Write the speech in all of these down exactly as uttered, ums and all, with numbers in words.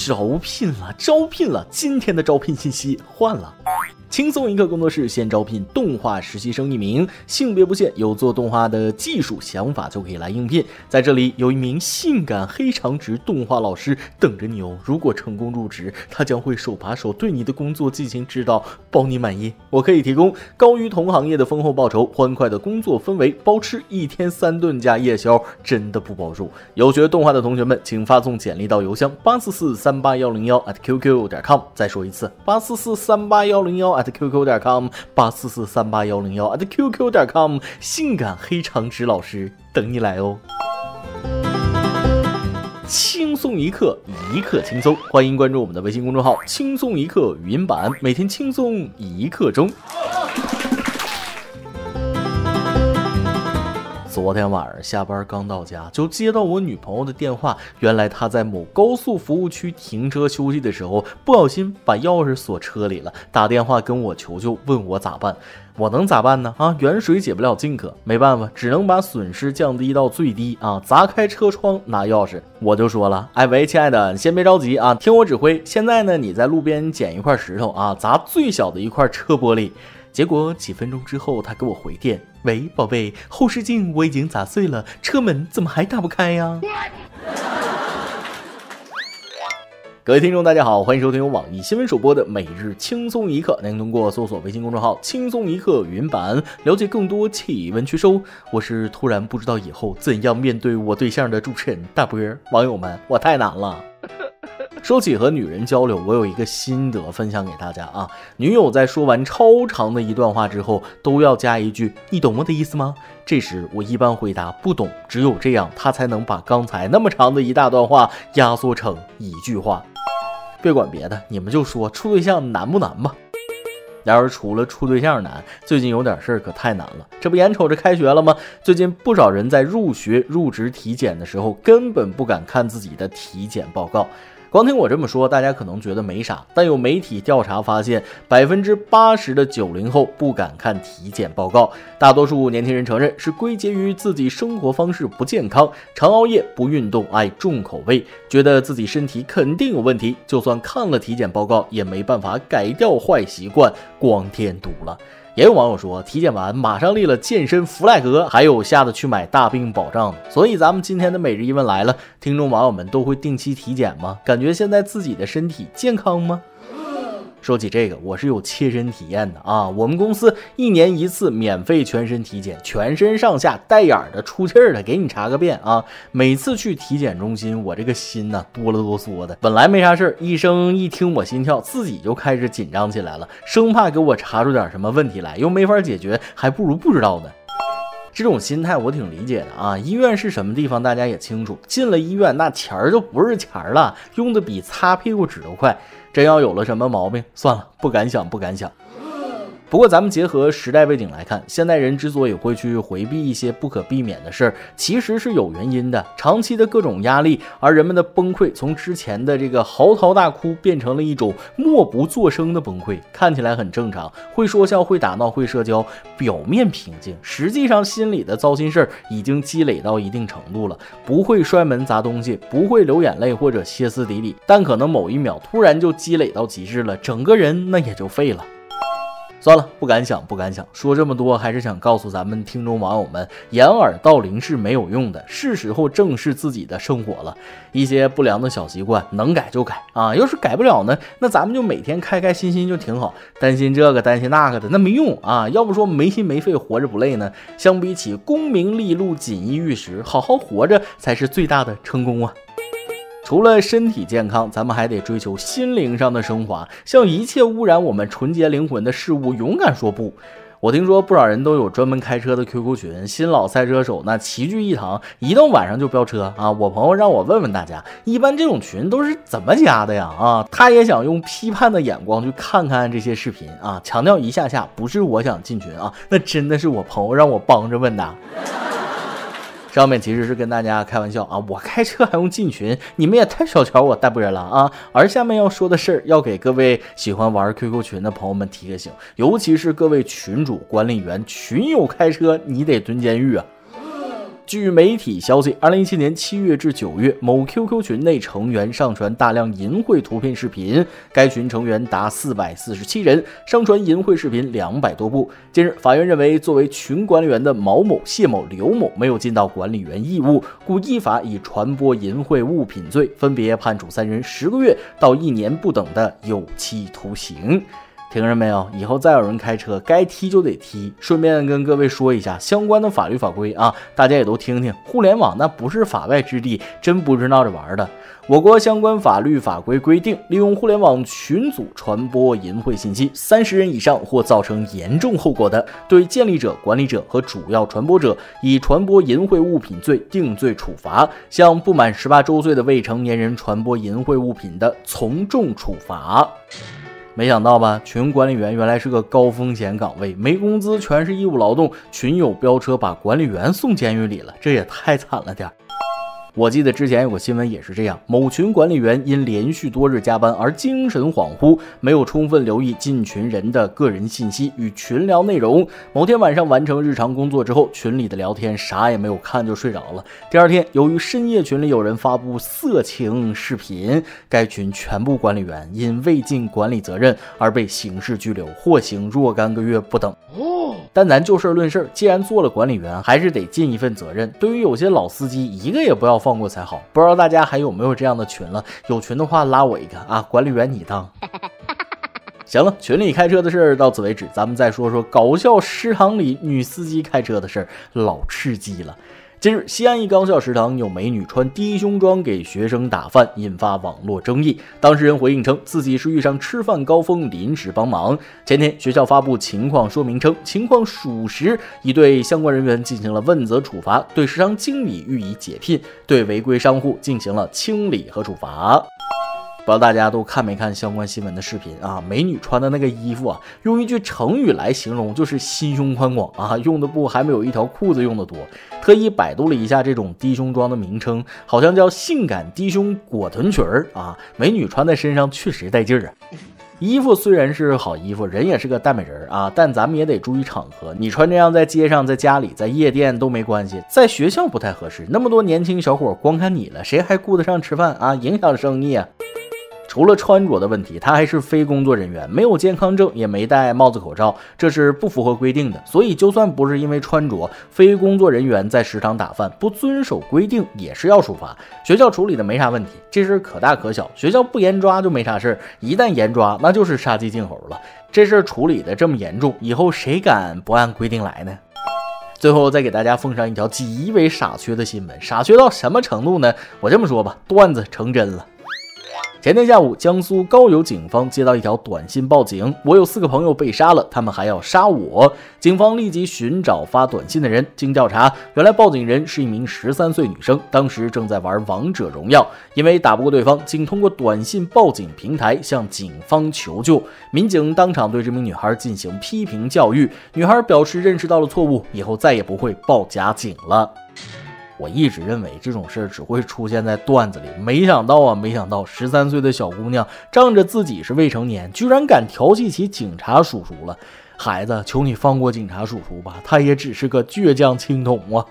招聘了，招聘了！今天的招聘信息换了。轻松一刻工作室现招聘动画实习生一名，性别不限，有做动画的技术想法就可以来应聘。在这里有一名性感黑长直动画老师等着你哦，如果成功入职，他将会手把手对你的工作进行指导，包你满意。我可以提供高于同行业的丰厚报酬、欢快的工作氛围、包吃一天三顿加夜宵，真的不包住。有学动画的同学们，请发送简历到邮箱八四四三八一零一 at qq 点 com。再说一次，八四四三八一零一 at qq 点 com， 八四四三八一零一 at qq 点 com， 性感黑长直老师等你来哦。轻松一刻，一刻轻松，欢迎关注我们的微信公众号轻松一刻语音版，每天轻松一刻钟。昨天晚上下班刚到家，就接到我女朋友的电话，原来她在某高速服务区停车休息的时候，不小心把钥匙锁车里了，打电话跟我求救，问我咋办。我能咋办呢？啊，远水解不了近渴，没办法，只能把损失降低到最低啊！砸开车窗拿钥匙，我就说了，哎喂，亲爱的，你先别着急啊，听我指挥。现在呢，你在路边捡一块石头啊，砸最小的一块车玻璃。结果几分钟之后，他给我回电，喂，宝贝，后视镜我已经砸碎了，车门怎么还打不开呀？各位听众大家好，欢迎收听由网易新闻首播的每日轻松一刻，您通过搜索微信公众号轻松一刻语音版了解更多气温趋收。我是突然不知道以后怎样面对我对象的主持人大波。网友们，我太难了。说起和女人交流，我有一个心得分享给大家啊。女友在说完超长的一段话之后，都要加一句你懂我的意思吗？这时我一般回答不懂，只有这样她才能把刚才那么长的一大段话压缩成一句话。别管别的，你们就说处对象难不难吧。然而除了处对象难，最近有点事儿可太难了。这不眼瞅着开学了吗？最近不少人在入学入职体检的时候根本不敢看自己的体检报告。光听我这么说，大家可能觉得没啥，但有媒体调查发现，百分之八十的九零后不敢看体检报告。大多数年轻人承认是归结于自己生活方式不健康，常熬夜、不运动、爱重口味，觉得自己身体肯定有问题，就算看了体检报告，也没办法改掉坏习惯，光添堵了。也有网友说，体检完马上立了健身弗莱格，还有吓得去买大病保障的。所以咱们今天的每日一问来了，听众网友们都会定期体检吗？感觉现在自己的身体健康吗？说起这个，我是有切身体验的啊！我们公司一年一次免费全身体检，全身上下带眼的、出气儿的，给你查个遍啊！每次去体检中心，我这个心呢哆了哆嗦的。本来没啥事儿，医生一听我心跳，自己就开始紧张起来了，生怕给我查出点什么问题来，又没法解决，还不如不知道呢。这种心态我挺理解的啊！医院是什么地方，大家也清楚。进了医院，那钱儿就不是钱儿了，用的比擦屁股指头快。真要有了什么毛病，算了，不敢想，不敢想。不过咱们结合时代背景来看，现代人之所以会去回避一些不可避免的事儿，其实是有原因的。长期的各种压力，而人们的崩溃从之前的这个嚎啕大哭变成了一种默不作声的崩溃，看起来很正常，会说笑，会打闹，会社交，表面平静，实际上心里的糟心事儿已经积累到一定程度了。不会摔门砸东西，不会流眼泪或者歇斯底里，但可能某一秒突然就积累到极致了，整个人那也就废了。算了，不敢想，不敢想。说这么多，还是想告诉咱们听众网友们，掩耳盗铃是没有用的，是时候正视自己的生活了。一些不良的小习惯能改就改啊，要是改不了呢，那咱们就每天开开心心就挺好。担心这个担心那个的，那没用啊。要不说没心没肺活着不累呢？相比起功名利禄锦衣玉食，好好活着才是最大的成功啊。除了身体健康，咱们还得追求心灵上的升华，向一切污染我们纯洁灵魂的事物勇敢说不。我听说不少人都有专门开车的 Q Q 群，新老赛车手那齐聚一堂，一到晚上就飙车啊！我朋友让我问问大家，一般这种群都是怎么加的呀？啊，他也想用批判的眼光去看看这些视频啊，强调一下下，不是我想进群啊，那真的是我朋友让我帮着问的。上面其实是跟大家开玩笑啊，我开车还用进群，你们也太小瞧我大波了啊！而下面要说的事儿，要给各位喜欢玩 Q Q 群的朋友们提个醒，尤其是各位群主、管理员，群友开车你得蹲监狱啊！ 据媒体消息，二零一七年七月至九月，某 Q Q 群内成员上传大量淫秽图片视频，该群成员达四百四十七人，上传淫秽视频两百多部。近日，法院认为，作为群管理员的毛某、谢某、刘某没有尽到管理员义务，故依法以传播淫秽物品罪，分别判处三人十个月到一年不等的有期徒刑。听着没有？以后再有人开车，该踢就得踢。顺便跟各位说一下相关的法律法规啊，大家也都听听。互联网那不是法外之地，真不是闹着玩的。我国相关法律法规规定，利用互联网群组传播淫秽信息，三十人以上或造成严重后果的，对建立者、管理者和主要传播者以传播淫秽物品罪定罪处罚；向不满十八周岁的未成年人传播淫秽物品的，从重处罚。没想到吧，群管理员原来是个高风险岗位，没工资，全是义务劳动，群友飙车把管理员送监狱里了，这也太惨了点。我记得之前有个新闻也是这样，某群管理员因连续多日加班而精神恍惚，没有充分留意进群人的个人信息与群聊内容。某天晚上完成日常工作之后，群里的聊天啥也没有看就睡着了。第二天，由于深夜群里有人发布色情视频，该群全部管理员因未尽管理责任而被刑事拘留，获刑若干个月不等。但咱就事论事，既然做了管理员，还是得尽一份责任。对于有些老司机，一个也不要放过才好。不知道大家还有没有这样的群了？有群的话拉我一个啊，管理员你当。行了，群里开车的事儿到此为止，咱们再说说搞笑食堂里女司机开车的事儿，老刺激了。近日，西安一高校食堂有美女穿低胸装给学生打饭，引发网络争议。当事人回应称，自己是遇上吃饭高峰，临时帮忙。前天，学校发布情况说明称，情况属实，已对相关人员进行了问责处罚，对食堂经理予以解聘，对违规商户进行了清理和处罚。不知道大家都看没看相关新闻的视频啊？美女穿的那个衣服啊，用一句成语来形容就是心胸宽广啊，用的布还没有一条裤子用的多。特意百度了一下这种低胸装的名称，好像叫性感低胸裹臀裙儿啊。美女穿在身上确实带劲儿啊。衣服虽然是好衣服，人也是个大美人啊，但咱们也得注意场合。你穿这样在街上、在家里、在夜店都没关系，在学校不太合适。那么多年轻小伙光看你了，谁还顾得上吃饭啊？影响生意啊！除了穿着的问题，他还是非工作人员，没有健康证，也没戴帽子口罩，这是不符合规定的。所以就算不是因为穿着，非工作人员在食堂打饭不遵守规定也是要处罚。学校处理的没啥问题，这事可大可小，学校不严抓就没啥事，一旦严抓那就是杀鸡儆猴了。这事处理的这么严重，以后谁敢不按规定来呢？最后再给大家奉上一条极为傻缺的新闻，傻缺到什么程度呢？我这么说吧，段子成真了。前天下午，江苏高邮警方接到一条短信报警，我有四个朋友被杀了，他们还要杀我。警方立即寻找发短信的人，经调查，原来报警人是一名十三岁女生，当时正在玩王者荣耀，因为打不过对方，竟通过短信报警平台向警方求救。民警当场对这名女孩进行批评教育，女孩表示认识到了错误，以后再也不会报假警了。我一直认为这种事儿只会出现在段子里，没想到啊，没想到十三岁的小姑娘仗着自己是未成年，居然敢调戏起警察叔叔了。孩子，求你放过警察叔叔吧，他也只是个倔强青铜啊。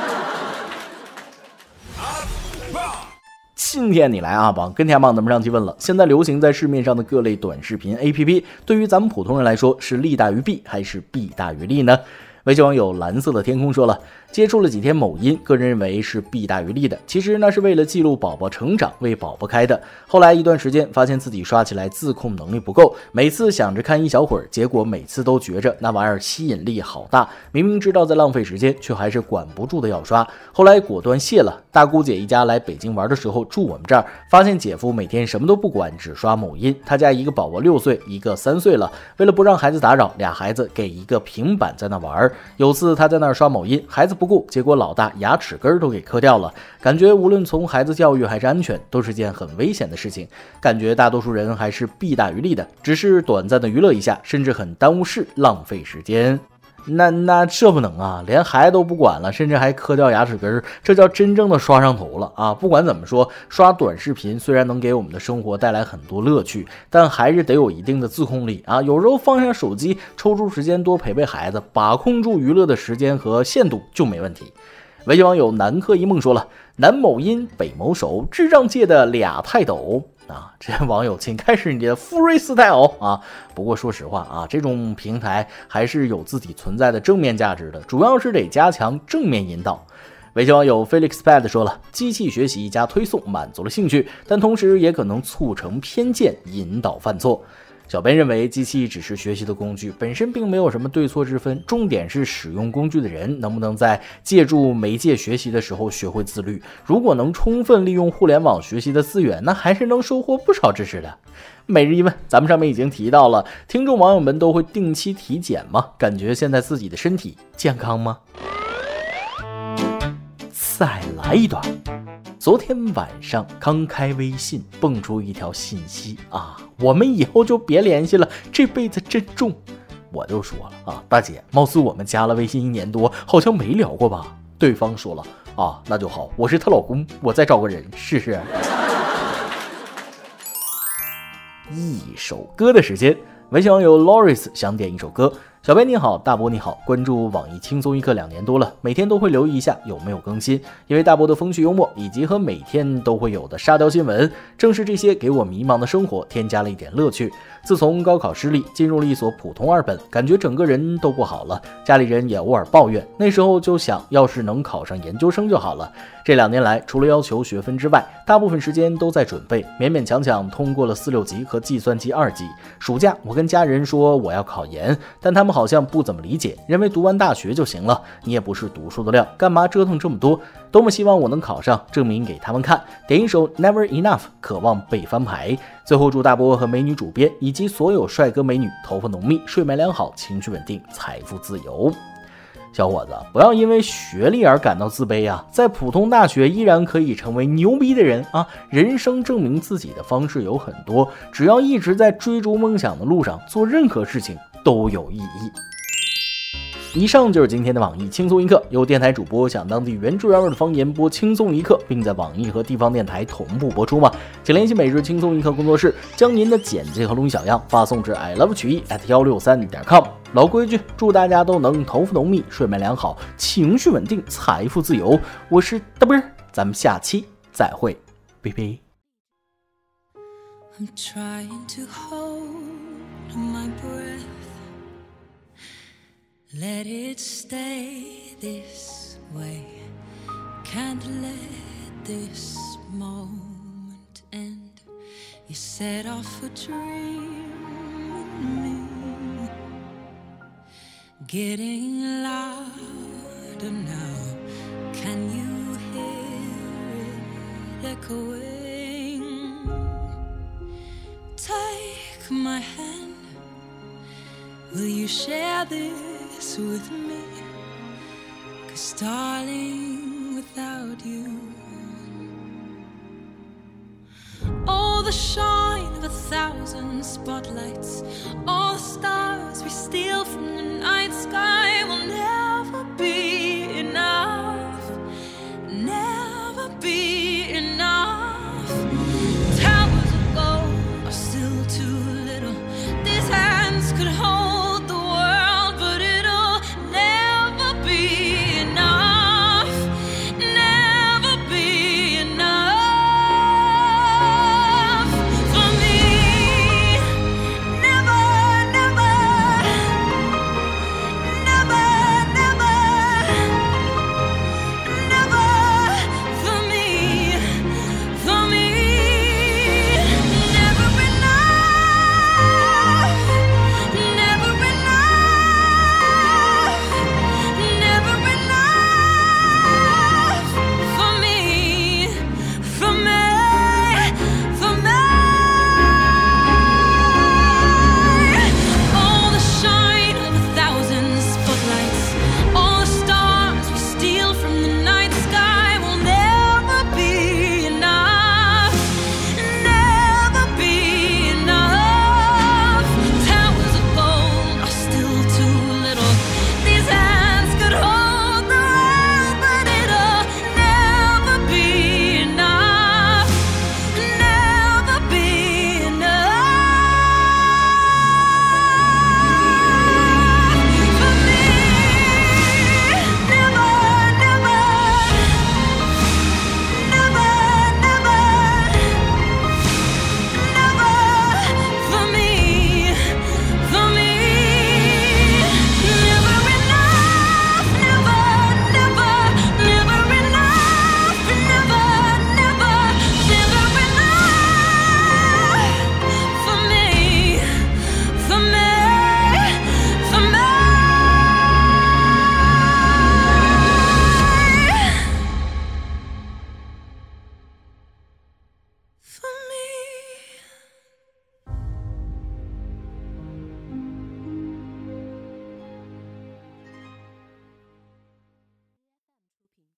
今天你来阿榜跟天榜，咱们上期问了，现在流行在市面上的各类短视频 A P P， 对于咱们普通人来说是利大于弊还是弊大于利呢？微信网友蓝色的天空说了，接触了几天某音，个人认为是弊大于利的，其实那是为了记录宝宝成长，为宝宝开的。后来一段时间发现自己刷起来自控能力不够，每次想着看一小会儿，结果每次都觉着那玩意儿吸引力好大，明明知道在浪费时间，却还是管不住的要刷。后来果断卸了。大姑姐一家来北京玩的时候住我们这儿，发现姐夫每天什么都不管，只刷某音。他家一个宝宝六岁，一个三岁了，为了不让孩子打扰，俩孩子给一个平板在那玩。有次他在那儿刷某音，孩子不顾，结果老大牙齿根都给磕掉了。感觉无论从孩子教育还是安全，都是件很危险的事情。感觉大多数人还是弊大于利的，只是短暂的娱乐一下，甚至很耽误事，浪费时间。那那这不能啊，连孩子都不管了，甚至还磕掉牙齿根，这叫真正的刷上头了啊！不管怎么说，刷短视频虽然能给我们的生活带来很多乐趣，但还是得有一定的自控力啊！有时候放下手机，抽出时间多陪陪孩子，把控住娱乐的时间和限度就没问题。 微信网友南柯一梦说了，南某阴北某手，智障界的俩泰斗啊！这网友请开始你的 freestyle 啊！不过说实话啊，这种平台还是有自己存在的正面价值的，主要是得加强正面引导。微信网友 FelixPad 说了，机器学习加推送满足了兴趣，但同时也可能促成偏见，引导犯错。小编认为，机器只是学习的工具，本身并没有什么对错之分，重点是使用工具的人能不能在借助媒介学习的时候学会自律。如果能充分利用互联网学习的资源，那还是能收获不少知识的。每日一问，咱们上面已经提到了，听众网友们都会定期体检吗？感觉现在自己的身体健康吗？再来一段。昨天晚上刚开微信，蹦出一条信息啊，我们以后就别联系了，这辈子珍重。我就说了啊，大姐，貌似我们加了微信一年多，好像没聊过吧？对方说了啊，那就好，我是她老公，我再找个人试试。一首歌的时间，微信网友 Loris 想点一首歌。小编你好，大波你好，关注网易轻松一刻两年多了，每天都会留意一下有没有更新，因为大波的风趣幽默以及和每天都会有的沙雕新闻，正是这些给我迷茫的生活添加了一点乐趣。自从高考失利，进入了一所普通二本，感觉整个人都不好了，家里人也偶尔抱怨，那时候就想要是能考上研究生就好了。这两年来，除了要求学分之外，大部分时间都在准备，勉勉强强通过了四六级和计算机二级。暑假我跟家人说我要考研，但他们好像不怎么理解，认为读完大学就行了，你也不是读书的料，干嘛折腾这么多？多么希望我能考上，证明给他们看。点一首 Never Enough， 渴望被翻牌。最后祝大波和美女主编以及所有帅哥美女头发浓密，睡眠良好，情绪稳定，财富自由。小伙子，不要因为学历而感到自卑啊！在普通大学依然可以成为牛逼的人啊！人生证明自己的方式有很多，只要一直在追逐梦想的路上，做任何事情都有意义。以上就是今天的网易轻松一刻，由电台主播讲当地原汁原味的方言播轻松一刻，并在网易和地方电台同步播出吗？请联系每日轻松一刻工作室，将您的简介和录音小样发送至 i love 曲艺 at 一六三点 com。老规矩，祝大家都能头发浓密，睡眠良好，情绪稳定，财富自由。我是大波，咱们下期再会，拜拜。I'm trying to hold my breath, let it stay this way, can't let this moment end. You set off a dream in me, getting louder now. Can you hear it echoing? Take my hand, will you share this with me? 'Cause darling, without you, all the shine of a thousand spotlights, all the stars we steal from the night sky will never